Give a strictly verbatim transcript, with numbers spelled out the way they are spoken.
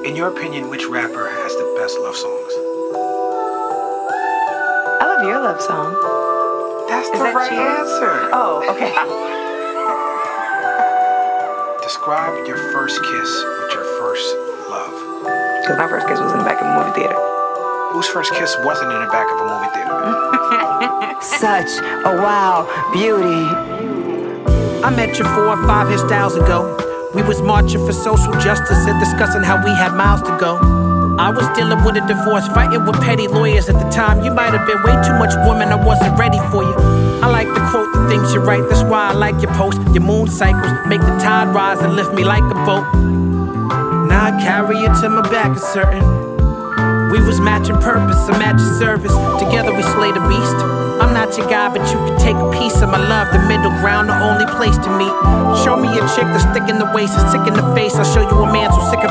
In your opinion, which rapper has the best love songs? I love your love song. That's Is the that right cheating? answer. Oh, okay. Describe your first kiss with your first love. Because my first kiss was in the back of a movie theater. Whose first kiss wasn't in the back of a movie theater? Such a wow beauty. I met you four or five hairstyles ago. We was marching for social justice and discussing how we had miles to go. I was dealing with a divorce, fighting with petty lawyers at the time. You might have been way too much woman, I wasn't ready for you. I like to quote the things you write, that's why I like your posts. Your moon cycles make the tide rise and lift me like a boat. Now I carry you to my back, it's certain. We was matching purpose, a matching service. Together we slayed a beast. I'm not your guy, but you can take a piece of my love. The middle ground, the only place to meet. Show me a chick that's thick in the waist and sick in the face. I'll show you a man so sick of